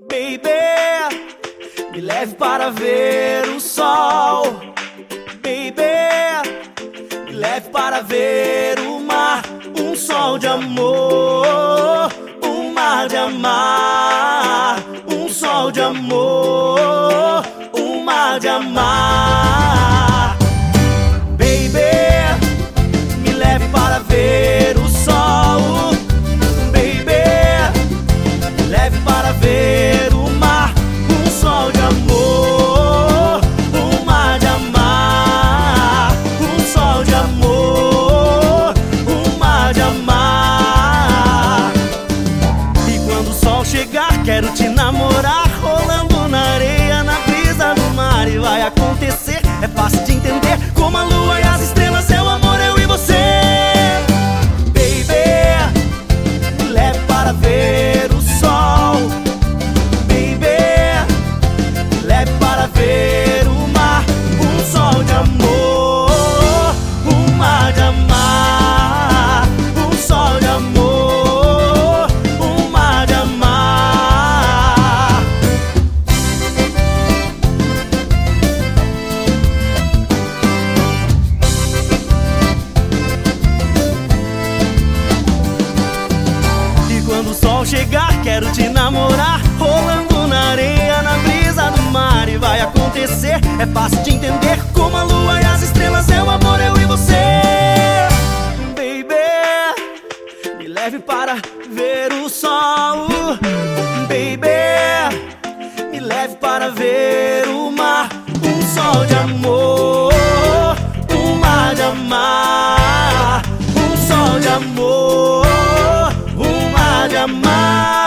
Baby, me leve para ver o sol. Baby, me leve para ver o mar. Um sol de amor, um mar de amar. Um sol de amor, um mar de amar. Baby, me leve para ver o sol. Baby, me leve para ver o mar. Um sol de amor, um mar de amar. Um sol de amor, um mar de amar. E quando o sol chegar, quero te namorar, rolando na areia, na brisa do mar. E vai acontecer, é fácil de entender, como a lua e as estrelas, é o amor, eu e você. Baby, me leve para ver o sol. Baby, me leve para ver o mar. Um sol de amor, um mar de amar. Um sol de amor, um mar de amar. E quando o sol chegar, quero te namorar, rolando na areia, na brisa do mar. E vai acontecer, é fácil de entender, como a lua e as estrelas, é o amor, eu e você. Baby, me leve para ver o sol. Baby, me leve para ver o mar. Um sol de amor, um mar de amar. Um sol de amor, um mar de amar.